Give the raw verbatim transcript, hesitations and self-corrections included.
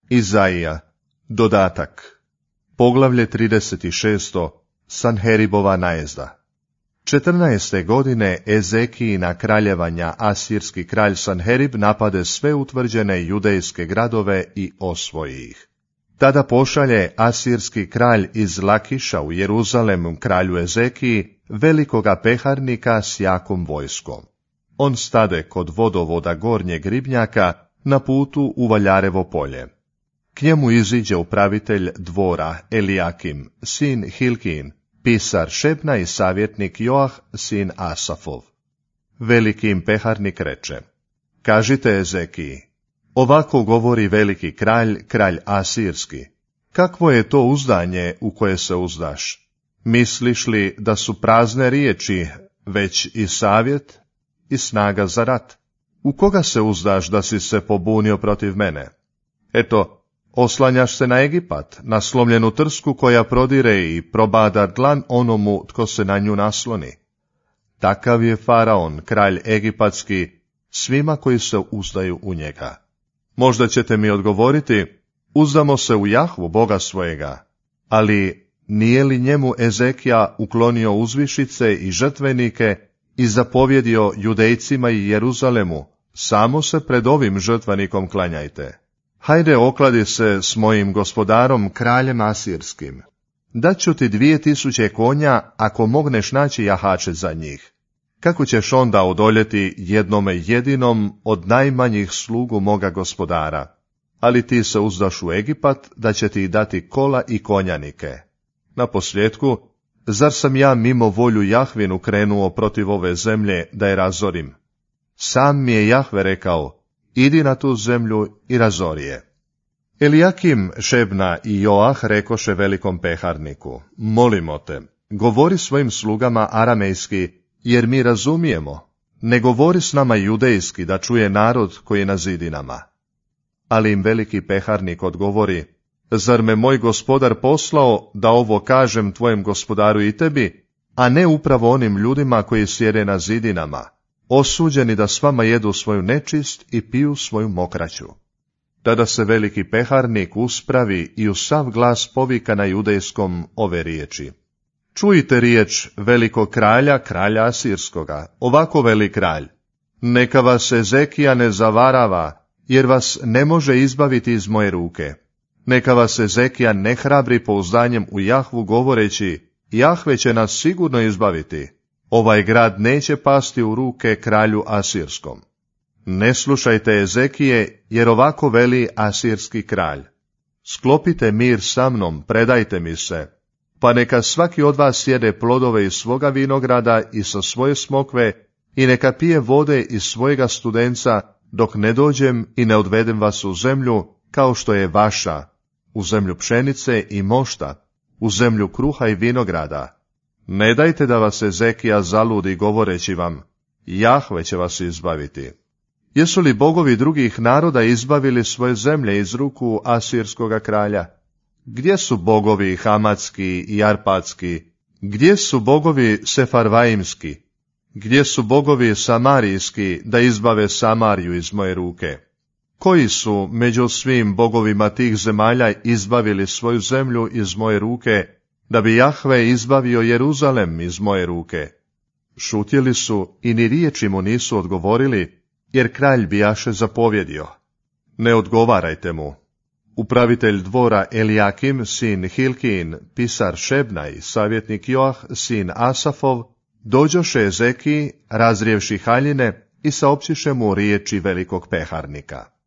Izaija, dodatak. Poglavlje trideset šest. Sanheribova najezda. četrnaeste godine Ezekijina kraljevanja asirski kralj Sanherib napade sve utvrđene judejske gradove i osvoji ih. Tada pošalje asirski kralj iz Lakiša u Jeruzalem kralju Ezekiji velikoga peharnika s jakom vojskom. On stade kod vodovoda gornjeg ribnjaka na putu u Valjarevo polje. K njemu iziđe upravitelj dvora Elijakim, sin Hilkin, pisar Šebna i savjetnik Joah, sin Asafov. Veliki im peharnik reče: Kažite Ezekiji, ovako govori veliki kralj, kralj asirski. Kakvo je to uzdanje u koje se uzdaš? Misliš li da su prazne riječi, već i savjet i snaga za rat? U koga se uzdaš da si se pobunio protiv mene? Eto, oslanjaš se na Egipat, na slomljenu trsku koja prodire i probada dlan onomu tko se na nju nasloni. Takav je faraon, kralj egipatski, svima koji se uzdaju u njega. Možda ćete mi odgovoriti: uzdamo se u Jahvu, Boga svojega. Ali nije li njemu Ezekija uklonio uzvišice i žrtvenike i zapovjedio Judejcima i Jeruzalemu: samo se pred ovim žrtvenikom klanjajte. Hajde, okladi se s mojim gospodarom, kraljem asirskim. Daću ti dvije tisuće konja, ako mogneš naći jahače za njih. Kako ćeš onda odoljeti jednome jedinom od najmanjih slugu moga gospodara? Ali ti se uzdaš u Egipat, da će ti dati kola i konjanike. Naposljetku, zar sam ja mimo volju Jahvinu krenuo protiv ove zemlje da je razorim? Sam mi je Jahve rekao: idi na tu zemlju i razori je. Elijakim, Šebna i Joah rekoše velikom peharniku: molimo te, govori svojim slugama aramejski, jer mi razumijemo. Ne govori s nama judejski, da čuje narod koji je na zidinama. Ali im veliki peharnik odgovori: zar me moj gospodar poslao da ovo kažem tvojem gospodaru i tebi, a ne upravo onim ljudima koji sjede na zidinama, osuđeni da s vama jedu svoju nečist i piju svoju mokraću? Tada se veliki peharnik uspravi i u sav glas povika na judejskom ove riječi: čujte riječ velikog kralja, kralja asirskoga. Ovako veli kralj: neka vas Ezekija ne zavarava, jer vas ne može izbaviti iz moje ruke. Neka vas Ezekija ne hrabri pouzdanjem u Jahvu govoreći: Jahve će nas sigurno izbaviti. Ovaj grad neće pasti u ruke kralju asirskom. Ne slušajte Ezekije, jer ovako veli asirski kralj: sklopite mir sa mnom, predajte mi se, pa neka svaki od vas sjede plodove iz svoga vinograda i sa svoje smokve, i neka pije vode iz svojega studenca, dok ne dođem i ne odvedem vas u zemlju kao što je vaša, u zemlju pšenice i mošta, u zemlju kruha i vinograda. Ne dajte da vas Ezekija zaludi govoreći vam: Jahve će vas izbaviti. Jesu li bogovi drugih naroda izbavili svoje zemlje iz ruku asirskoga kralja? Gdje su bogovi hamatski i arpatski? Gdje su bogovi sefarvaimski? Gdje su bogovi samarijski da izbave Samariju iz moje ruke? Koji su među svim bogovima tih zemalja izbavili svoju zemlju iz moje ruke, da bi Jahve izbavio Jeruzalem iz moje ruke? Šutjeli su i ni riječi mu nisu odgovorili, jer kralj bijaše zapovjedio: ne odgovarajte mu. Upravitelj dvora Elijakim, sin Hilkin, pisar Šebna i savjetnik Joah, sin Asafov, dođoše Ezekiji, razrijevši haljine, i saopćiše mu riječi velikog peharnika.